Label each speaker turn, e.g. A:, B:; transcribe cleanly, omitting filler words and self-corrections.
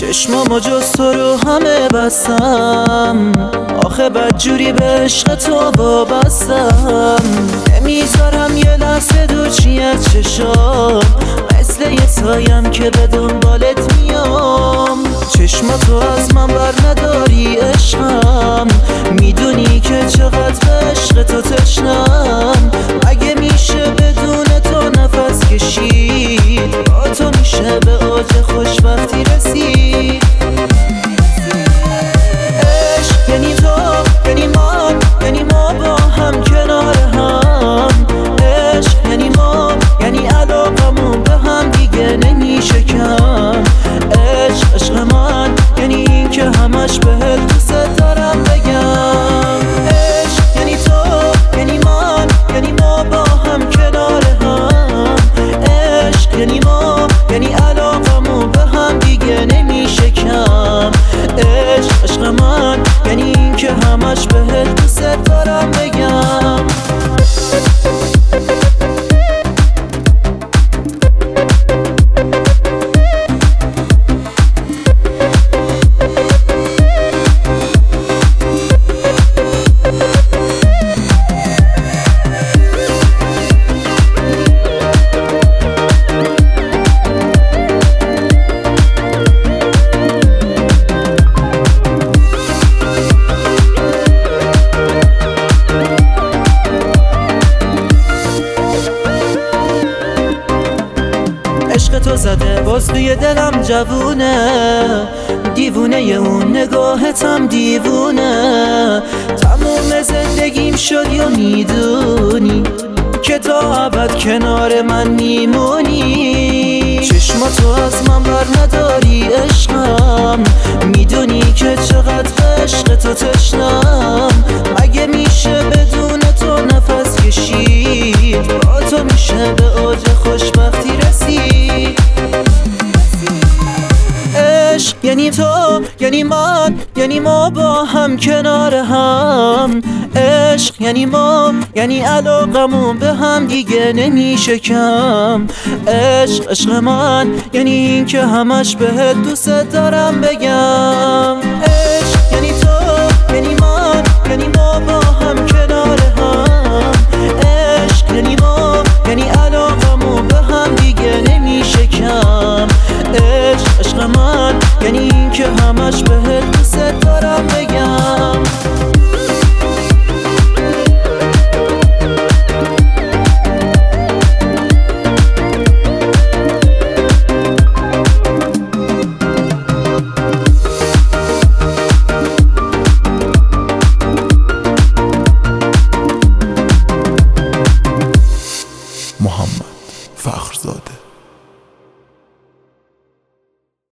A: چشمامو جز تو رو همه بستم، آخه بدجوری به عشق تو وابستم. نمیذارم یه لحظه دوچی از چشام، مثل یه سایم که به دنبالت میام. چشماتو از من بر نداری عشقم، میدونی که چقدر به عشق تو تشنم. اگه میشه بدون تو نفس کشید، با تو میشه به اوج خوشبختی رسید. عشق یعنی تو، یعنی من، یعنی ما با هم کنار هم. عشق یعنی ما، یعنی علاقمون به هم دیگه نمیشه کم. عشق من یعنی این که همش بهت دوست دارم بگم. عشق یعنی تو، یعنی من، یعنی ما با هم کنار هم. عشق یعنی ما، یعنی علاقمون به هم دیگه نمیشه کم. عشق من یعنی این که همش بهت دوست دارم بگم. عشق تو زده باز توی دلم جوونه، دیوونه اون نگاهتم دیوونه. تموم زندگیم شد یا میدونی که تا ابد کنار من میمونی. چشماتو از من بر نداری عشقم، میدونی که چقدر به عشق تو تشنم. اگه میشه بدون تو نفس کشید، با تو میشه به اوج خوشبختی رسید. عشق یعنی تو، یعنی من، یعنی ما با هم کنار هم. عشق یعنی ما، یعنی علاقمون به هم دیگه نمیشه کم. عشق من یعنی این که همش بهت دوست دارم بگم. عشق یعنی تو، یعنی من، یعنی ما با هم کنار